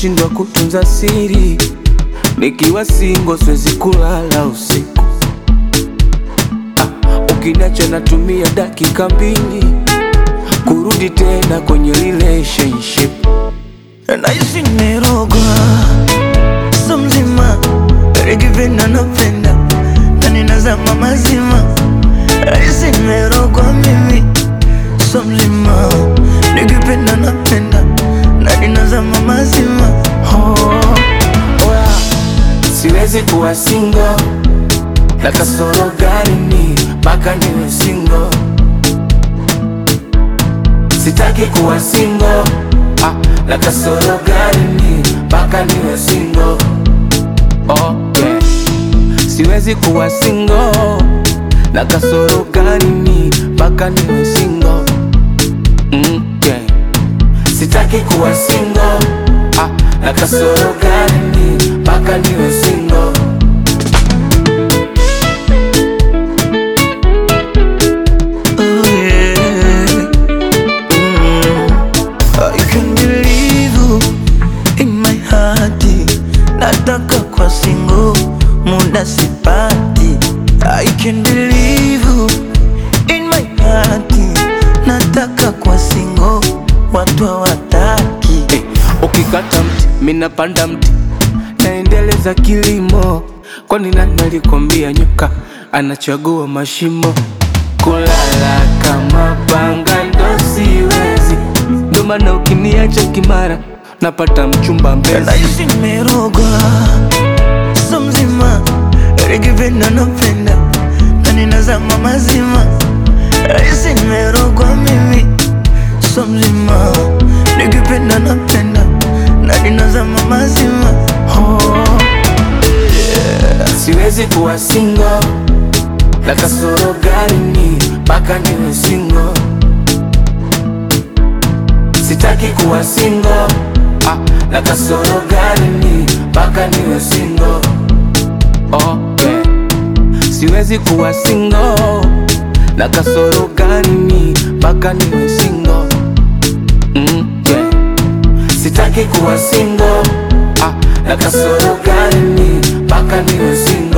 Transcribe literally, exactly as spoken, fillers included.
nashindwa kutunza siri, nikiwa single siwezi kulala usiku. ah, Ukiniacha natumia dakika mbili kurudi tena kwenye relationship. Naishi nimerogwa so mzima, nikipenda napenda na ninazama mazima. Naishi nimerogwa mimi so mzima, nikipenda napenda na ninazama mazima. Oh, oya, siwezi kuwa single, na kasoro gani ni mpaka niwe single? Sitaki kuwa single, ah, na kasoro gani ni mpaka niwe single? Oh, yeah. Siwezi kuwa single, na kasoro gani ni mpaka niwe single? Mm, yeah. Sitaki kuwa single, ah, na kasoro gani ni mpaka niwe single? Oh yeah. Mm. I can't believe you in my heart. Nataka kwa single, muda sipati. I can't believe you in my heart. Nataka kwa single, watu hawataki. Hey, ukikata mti, mina panda mti, naendeleza kilimo. Kwani nani alikwambia nyoka anachagua mashimo? Kulala kama panga ndo siwezi, ndo maana ukiniacha kimara napata mchumba Mbezi. Naishi nimerogwa so mzima, nikipenda napenda na ninazama mazima. Naishi nimerogwa mimi so mzima, nikipenda napenda na ninazama mazima. Oh, yeah. Siwezi kuwa single, na kasoro gani ni mpaka niwe single? Sitaki kuwa single, ah, na kasoro gani ni mpaka niwe single? Oh, yeah. Siwezi kuwa single, na kasoro gani ni mpaka niwe single? Mm, yeah. Sitaki kuwa single, ah, na kasoro gani ni mpaka niwe single?